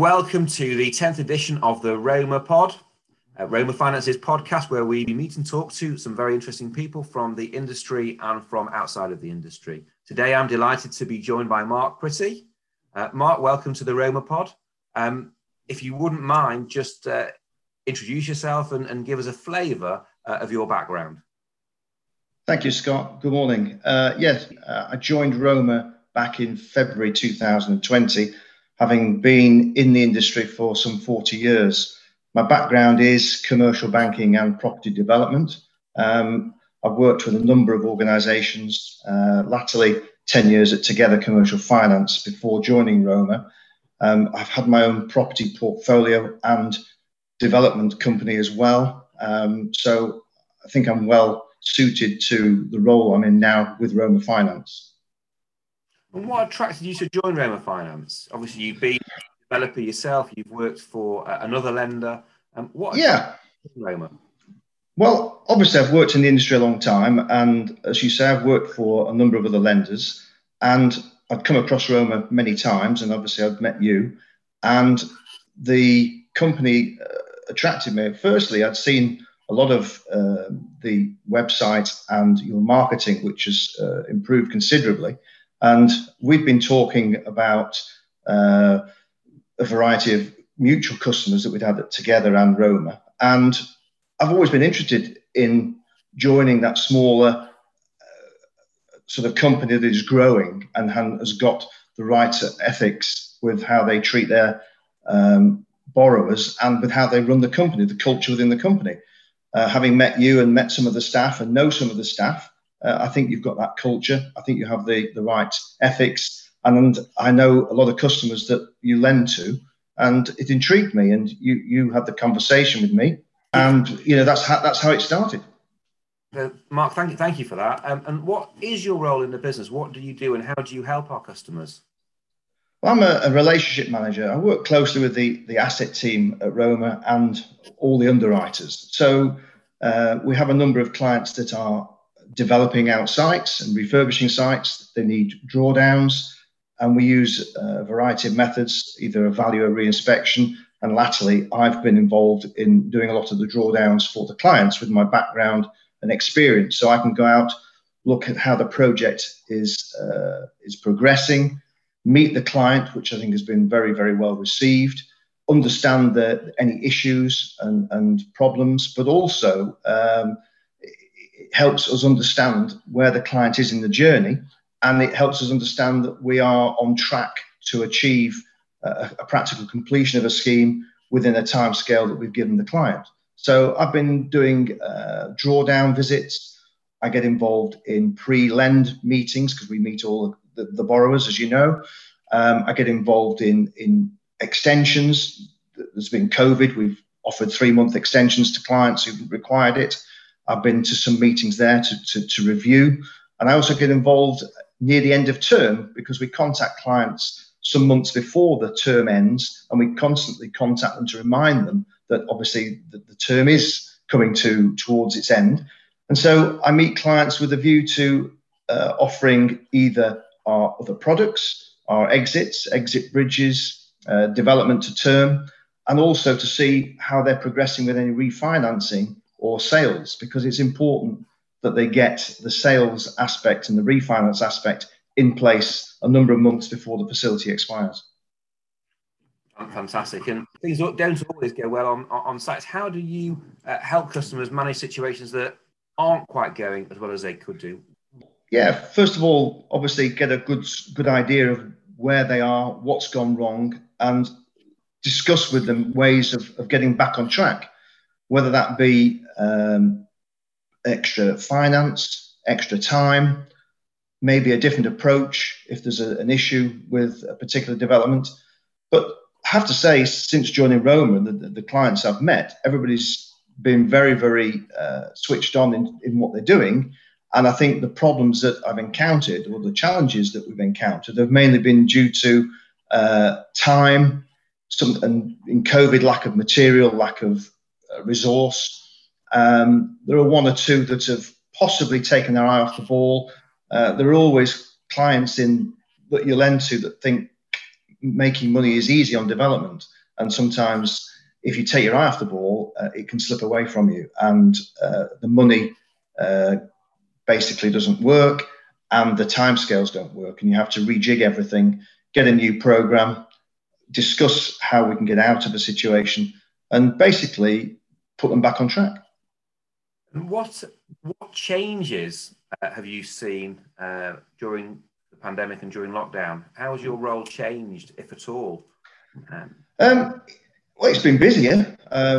welcome to the 10th edition of the Roma Pod, Roma Finance's podcast, where we meet and talk to some very interesting people from the industry and from outside of the industry. Today, I'm delighted to be joined by Mark Pretty. Mark, welcome to the Roma Pod. If you wouldn't mind, just introduce yourself and give us a flavour of your background. Thank you, Scott. Good morning. I joined Roma back in February 2020, having been in the industry for some 40 years. My background is commercial banking and property development. I've worked with a number of organisations, latterly 10 years at Together Commercial Finance before joining Roma. I've had my own property portfolio and development company as well. So I think I'm well suited to the role I'm in now with Roma Finance. And what attracted you to join Roma Finance? Obviously, you've been a developer yourself. You've worked for another lender. What attracted you to Roma? Well, obviously, I've worked in the industry a long time. And as you say, I've worked for a number of other lenders. And I've come across Roma many times. And obviously, I've met you. And the company attracted me. Firstly, I'd seen a lot of the website and your marketing, which has improved considerably. And we've been talking about a variety of mutual customers that we'd had Together and Roma. And I've always been interested in joining that smaller sort of company that is growing and has got the right ethics with how they treat their borrowers and with how they run the company, the culture within the company. Having met you and met some of the staff and know some of the staff, I think you've got that culture. I think you have the right ethics. And I know a lot of customers that you lend to, and it intrigued me. And you had the conversation with me, and that's how it started. Mark, thank you for that. And what is your role in the business? What do you do, and how do you help our customers? Well, I'm a relationship manager. I work closely with the asset team at Roma and all the underwriters. So we have a number of clients that are developing out sites and refurbishing sites. They need drawdowns, and we use a variety of methods, either a value or reinspection. And latterly, I've been involved in doing a lot of the drawdowns for the clients with my background and experience. So I can go out, look at how the project is progressing, meet the client, which I think has been very, very well received, understand any issues and problems, but also it helps us understand where the client is in the journey, and it helps us understand that we are on track to achieve a practical completion of a scheme within a time scale that we've given the client. So I've been doing drawdown visits. I get involved in pre-lend meetings because we meet all the borrowers, as you know. I get involved in extensions. There's been COVID. We've offered 3-month extensions to clients who required it. I've been to some meetings there to review. And I also get involved near the end of term because we contact clients some months before the term ends, and we constantly contact them to remind them that obviously the term is coming towards its end. And so I meet clients with a view to offering either our other products, our exit bridges, development to term, and also to see how they're progressing with any refinancing or sales, because it's important that they get the sales aspect and the refinance aspect in place a number of months before the facility expires. Fantastic. And things don't always go well on sites. How do you help customers manage situations that aren't quite going as well as they could do? Yeah, first of all, obviously get a good idea of where they are, what's gone wrong, and discuss with them ways of getting back on track, whether that be extra finance, extra time, maybe a different approach if there's an issue with a particular development. But I have to say, since joining Roma, the clients I've met, everybody's been very, very switched on in what they're doing. And I think the problems that I've encountered, or the challenges that we've encountered, have mainly been due to time, and in COVID, lack of material, lack of resource. There are one or two that have possibly taken their eye off the ball. There are always clients that you lend to that think making money is easy on development, and sometimes if you take your eye off the ball, it can slip away from you, and the money basically doesn't work, and the timescales don't work, and you have to rejig everything, get a new program, discuss how we can get out of a situation, and basically put them back on track. And what changes have you seen during the pandemic and during lockdown? How has your role changed, if at all? Well, it's been busier.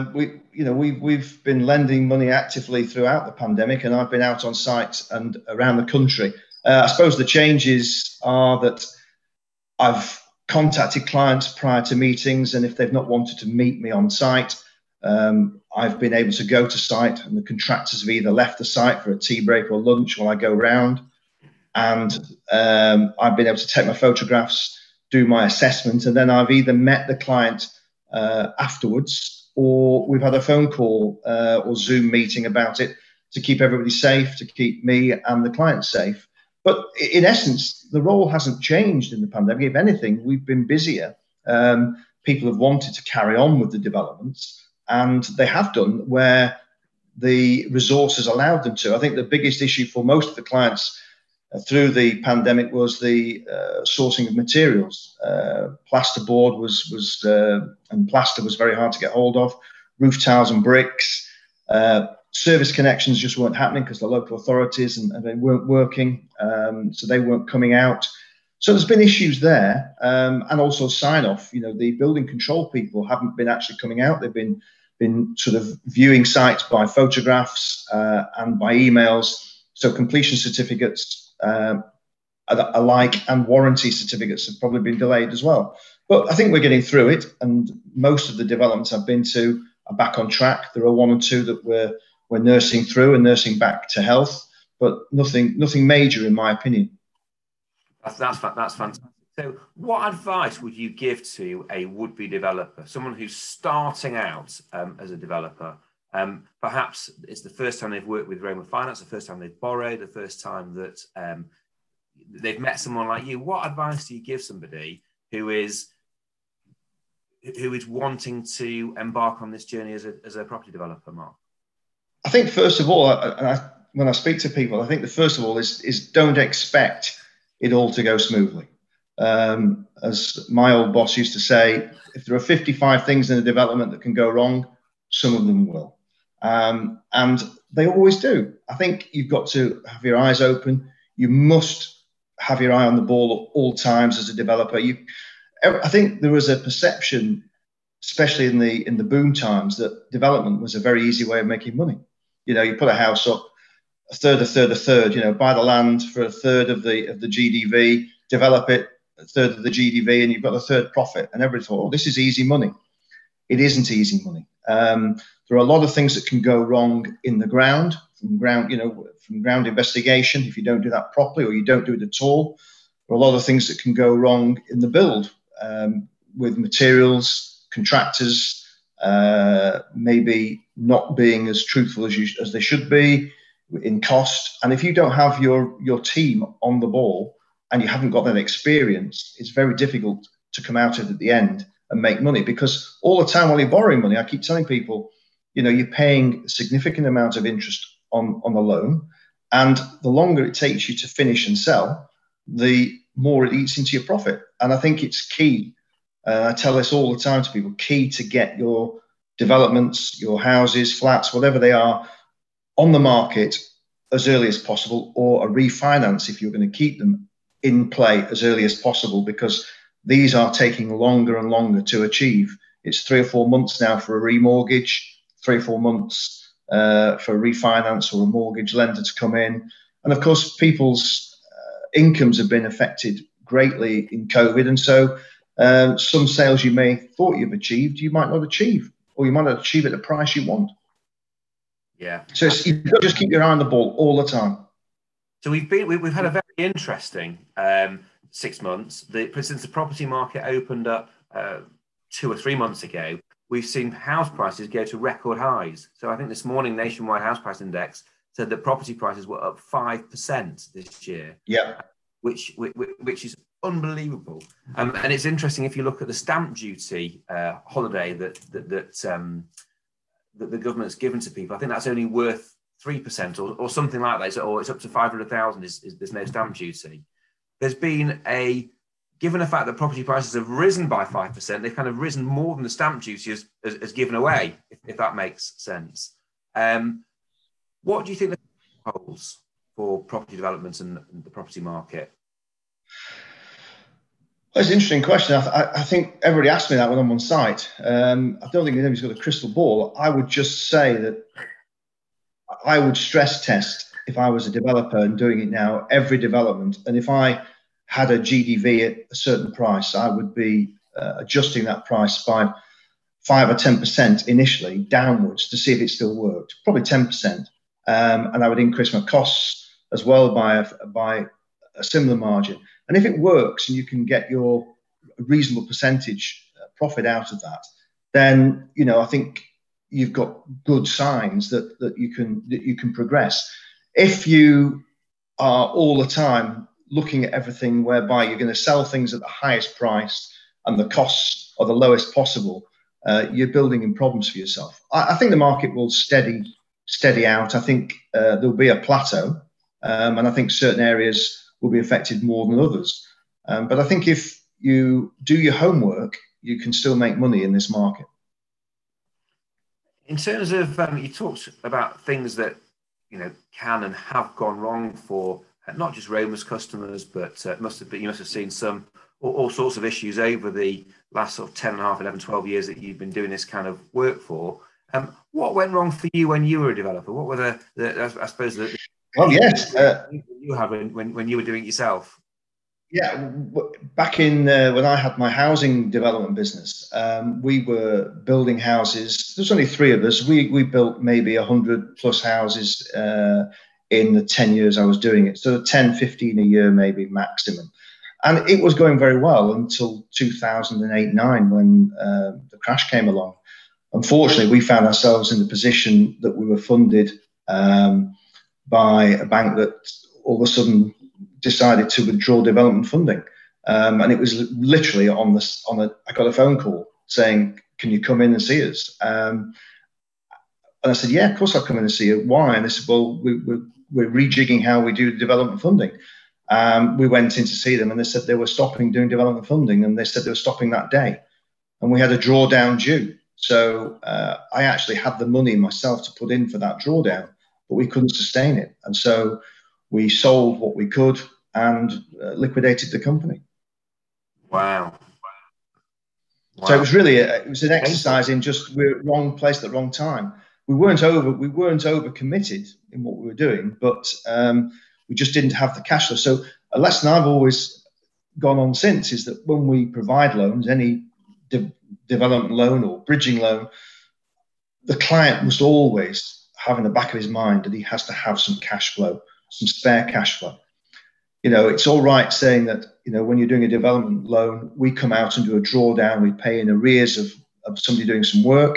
We've been lending money actively throughout the pandemic, and I've been out on site and around the country. I suppose the changes are that I've contacted clients prior to meetings, and if they've not wanted to meet me on site, I've been able to go to site, and the contractors have either left the site for a tea break or lunch while I go round, and I've been able to take my photographs, do my assessment, and then I've either met the client afterwards, or we've had a phone call or Zoom meeting about it to keep everybody safe, to keep me and the client safe. But in essence, the role hasn't changed in the pandemic. If anything, we've been busier. People have wanted to carry on with the developments, and they have done where the resources allowed them to. I think the biggest issue for most of the clients through the pandemic was the sourcing of materials. Plasterboard and plaster was very hard to get hold of. Roof tiles and bricks. Service connections just weren't happening because the local authorities and they weren't working, so they weren't coming out. So there's been issues there, and also sign off. The building control people haven't been actually coming out. They've been sort of viewing sites by photographs and by emails. So completion certificates alike and warranty certificates have probably been delayed as well. But I think we're getting through it, and most of the developments I've been to are back on track. There are one or two that we're nursing through and nursing back to health, but nothing major in my opinion. That's fantastic. So what advice would you give to a would-be developer, someone who's starting out as a developer? Perhaps it's the first time they've worked with Roma Finance, the first time they've borrowed, the first time that they've met someone like you. What advice do you give somebody who is wanting to embark on this journey as a property developer, Mark? I think first of all, when I speak to people, I think the first of all is don't expect it all to go smoothly. As my old boss used to say, if there are 55 things in a development that can go wrong, some of them will. And they always do. I think you've got to have your eyes open. You must have your eye on the ball at all times as a developer. I think there was a perception, especially in the boom times, that development was a very easy way of making money. You put a house up, a third, buy the land for a third of the GDV, develop it, a third of the GDV, and you've got a third profit. And everybody thought, oh, this is easy money. It isn't easy money. There are a lot of things that can go wrong in the ground, from ground investigation, if you don't do that properly or you don't do it at all. There are a lot of things that can go wrong in the build, with materials, contractors, maybe not being as truthful as they should be in cost. And if you don't have your team on the ball and you haven't got that experience, it's very difficult to come out of it at the end and make money, because all the time while you're borrowing money, I keep telling people, you're paying a significant amount of interest on the loan, and the longer it takes you to finish and sell, the more it eats into your profit. And I think it's key. I tell this all the time to people, key to get your developments, your houses, flats, whatever they are, on the market as early as possible, or a refinance if you're going to keep them in play as early as possible, because these are taking longer and longer to achieve. It's 3 or 4 months now for a remortgage, 3 or 4 months for a refinance or a mortgage lender to come in. And of course, people's incomes have been affected greatly in COVID. And so some sales you may thought you've achieved, you might not achieve, or you might not achieve at the price you want. Yeah. So you've got to just keep your eye on the ball all the time. So we've had a very interesting 6 months. Since the property market opened up 2 or 3 months ago, we've seen house prices go to record highs. So I think this morning, Nationwide House Price Index said that property prices were up 5% this year. Yeah, which is unbelievable. And it's interesting if you look at the stamp duty holiday that the government's given to people. I think that's only worth 3% or something like that. Or it's up to 500,000 is there's no stamp duty. There's been given the fact that property prices have risen by 5%, they've kind of risen more than the stamp duty has given away, if that makes sense. What do you think the holds for property development and the property market? Well, it's an interesting question. I think everybody asked me that when I'm on site. I don't think anybody's got a crystal ball. I would just say that I would stress test, if I was a developer and doing it now, every development. And if I had a GDV at a certain price, I would be adjusting that price by 5 or 10% initially downwards to see if it still worked, probably 10%. And I would increase my costs as well by a similar margin. And if it works and you can get your reasonable percentage profit out of that, then, you know, I think you've got good signs that you can progress. If you are all the time looking at everything whereby you're going to sell things at the highest price and the costs are the lowest possible, you're building in problems for yourself. I think the market will steady out. I think there'll be a plateau, and I think certain areas will be affected more than others. But I think if you do your homework, you can still make money in this market. In terms of, you talked about things that, you know, can and have gone wrong for not just Roma's customers, but you must have seen all sorts of issues over the last sort of 10 and a half, 11, 12 years that you've been doing this kind of work for. What went wrong for you when you were a developer? What were I suppose you had when you were doing it yourself? Yeah, back in when I had my housing development business, we were building houses. There's only 3 of us. We built maybe 100 plus houses in the 10 years I was doing it. So 10, 15 a year, maybe maximum. And it was going very well until 2008-9 when the crash came along. Unfortunately, we found ourselves in the position that we were funded by a bank that all of a sudden decided to withdraw development funding. And it was literally I got a phone call saying, "Can you come in and see us?" And I said, "Yeah, of course I'll come in and see you." "Why?" And they said, "Well, we're rejigging how we do development funding." We went in to see them and they said they were stopping doing development funding, and they said they were stopping that day. And we had a drawdown due. So I actually had the money myself to put in for that drawdown, but we couldn't sustain it. And so we sold what we could and liquidated the company. Wow. So it was really it was an exercise in just we're wrong place at the wrong time. We weren't over committed in what we were doing, but we just didn't have the cash flow. So a lesson I've always gone on since is that when we provide loans, any development loan or bridging loan, the client must always have in the back of his mind that he has to have some cash flow, some spare cash flow. You know, it's all right saying that, you know, when you're doing a development loan, we come out and do a drawdown, we pay in arrears of somebody doing some work.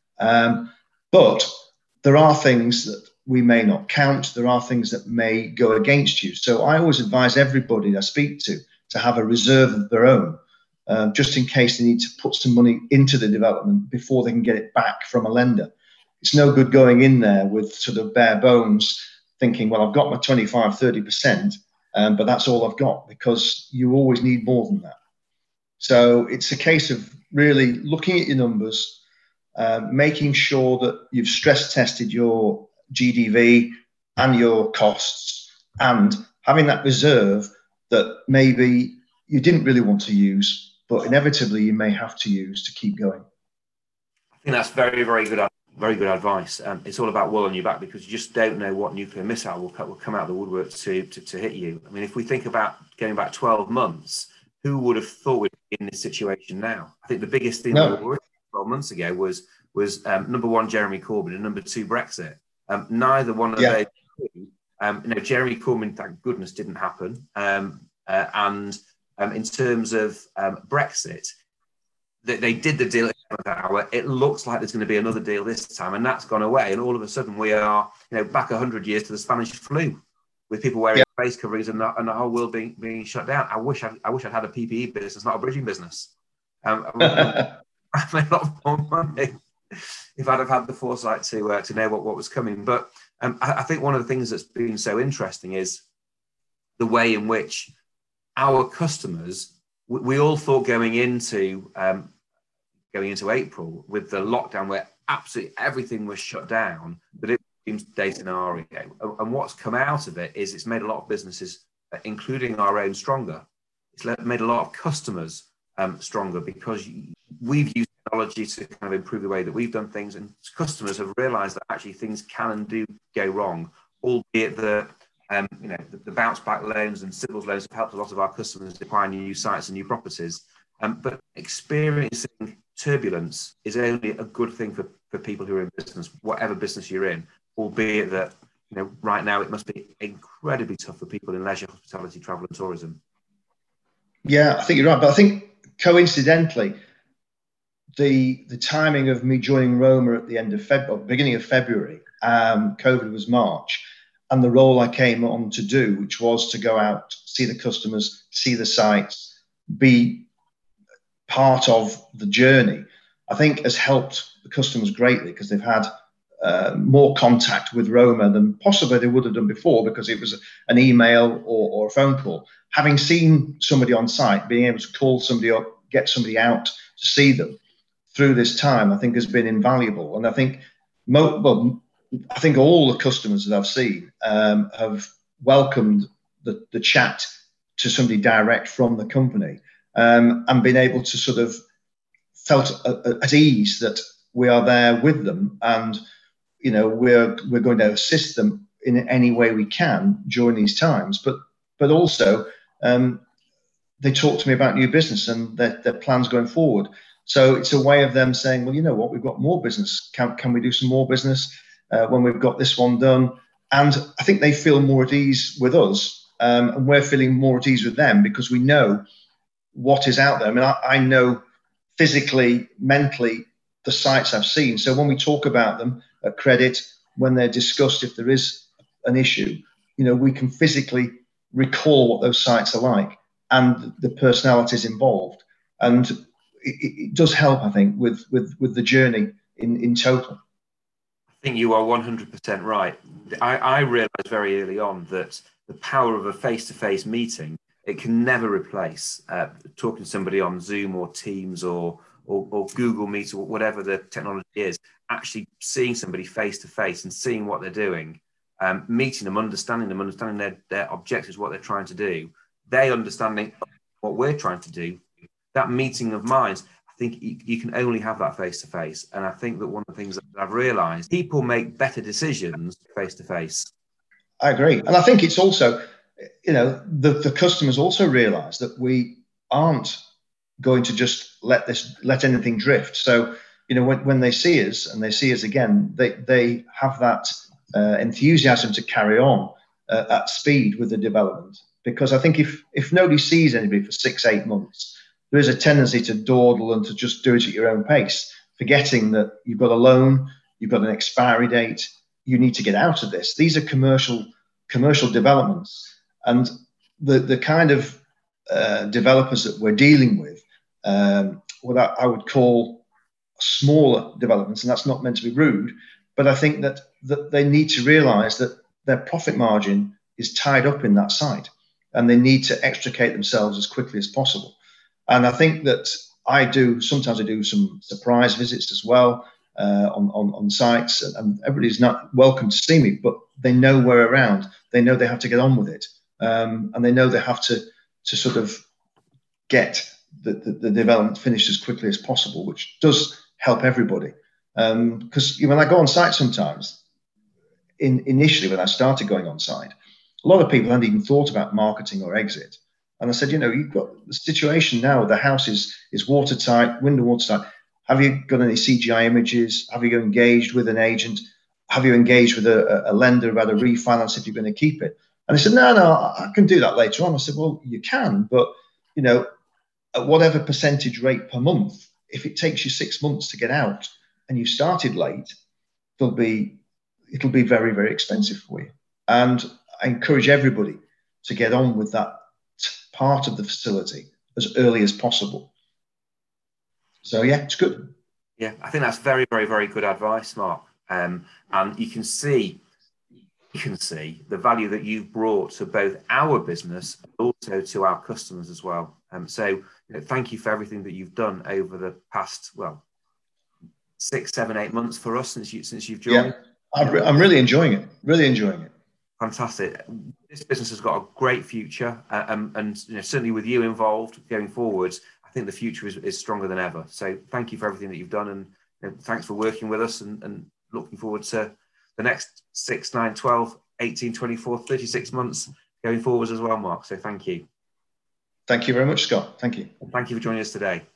But there are things that we may not count. There are things that may go against you. So I always advise everybody that I speak to have a reserve of their own, just in case they need to put some money into the development before they can get it back from a lender. It's no good going in there with sort of bare bones thinking, well, I've got my 25, 30%, but that's all I've got, because you always need more than that. So it's a case of really looking at your numbers, making sure that you've stress tested your GDV and your costs, and having that reserve that maybe you didn't really want to use, but inevitably you may have to use to keep going. I think that's very, very good advice. It's all about wool on your back, because you just don't know what nuclear missile will come out of the woodwork to hit you. I mean, if we think about going back 12 months, who would have thought we'd be in this situation now? I think the biggest thing that we were 12 months ago was number one, Jeremy Corbyn, and number two, Brexit. Neither one of those two. Jeremy Corbyn, thank goodness, didn't happen. And in terms of Brexit, they did the deal at the hour. It looks like there's going to be another deal this time, and that's gone away. And all of a sudden, we are back 100 years to the Spanish flu, with people wearing face face coverings and the whole world being shut down. I wish I'd had a PPE business, not a bridging business. I made a lot more money if I'd have had the foresight to know what was coming. But I think one of the things that's been so interesting is the way in which our customers, we all thought going into April with the lockdown where absolutely everything was shut down, that it seems day scenario. And what's come out of it is it's made a lot of businesses, including our own, stronger. It's made a lot of customers stronger because we've used technology to kind of improve the way that we've done things, and customers have realized that actually things can and do go wrong, albeit that the bounce back loans and civils loans have helped a lot of our customers acquire new sites and new properties. But experiencing turbulence is only a good thing for people who are in business, whatever business you're in, albeit that right now it must be incredibly tough for people in leisure, hospitality, travel and tourism. Yeah, I think you're right. But I think coincidentally, the timing of me joining Roma at the end of February, beginning of February, COVID was March, and the role I came on to do, which was to go out, see the customers, see the sites, be part of the journey, I think has helped the customers greatly because they've had more contact with Roma than possibly they would have done before because it was an email or a phone call. Having seen somebody on site, being able to call somebody up, get somebody out to see them through this time, I think has been invaluable. And I think, I think all the customers that I've seen have welcomed the chat to somebody direct from the company and been able to sort of felt at ease that we are there with them and we're going to assist them in any way we can during these times. But also they talk to me about new business and their plans going forward. So it's a way of them saying, well, you know what, we've got more business. Can we do some more business when we've got this one done? And I think they feel more at ease with us and we're feeling more at ease with them because we know what is out there. I mean, I know physically, mentally, the sites I've seen. So when we talk about them at credit, when they're discussed, if there is an issue, we can physically recall what those sites are like and the personalities involved. And it does help, I think, with the journey in total. I think you are 100% right. I realized very early on that the power of a face-to-face meeting, it can never replace talking to somebody on Zoom or Teams or Google Meet or whatever the technology is, actually seeing somebody face-to-face and seeing what they're doing, meeting them, understanding their objectives, what they're trying to do, they understanding what we're trying to do. That meeting of minds, I think you can only have that face-to-face. And I think that one of the things that I've realized, people make better decisions face-to-face. I agree. And I think it's also, the customers also realize that we aren't going to just let anything drift. So, when they see us and they see us again, they have that enthusiasm to carry on at speed with the development. Because I think if nobody sees anybody for 6-8 months, there is a tendency to dawdle and to just do it at your own pace, forgetting that you've got a loan, you've got an expiry date, you need to get out of this. These are commercial developments, and the kind of developers that we're dealing with, what I would call smaller developments, and that's not meant to be rude, but I think that they need to realise that their profit margin is tied up in that site, and they need to extricate themselves as quickly as possible. And I think that sometimes I do some surprise visits as well on sites, and everybody's not welcome to see me, but they know we're around. They know they have to get on with it, and they know they have to sort of get the development finished as quickly as possible, which does help everybody. Because when I go on site sometimes, initially when I started going on site, a lot of people hadn't even thought about marketing or exit. And I said, you've got the situation now, the house is watertight, window watertight. Have you got any CGI images? Have you engaged with an agent? Have you engaged with a lender about a refinance if you're going to keep it? And they said, no, I can do that later on. I said, well, you can, but, at whatever percentage rate per month, if it takes you 6 months to get out and you started late, it'll be very, very expensive for you. And I encourage everybody to get on with that part of the facility as early as possible. So yeah, it's good. Yeah, I think that's very, very, very good advice, Mark. And you can see the value that you've brought to both our business, but also to our customers as well. So thank you for everything that you've done over the past, 6, 7, 8 months for us since you've joined. Yeah, I'm really enjoying it. Really enjoying it. Fantastic. This business has got a great future, and certainly with you involved going forwards, I think the future is stronger than ever. So thank you for everything that you've done, and thanks for working with us, and looking forward to the next 6, 9, 12, 18, 24, 36 months going forwards as well, Mark. So thank you. Thank you very much, Scott. Thank you. Thank you for joining us today.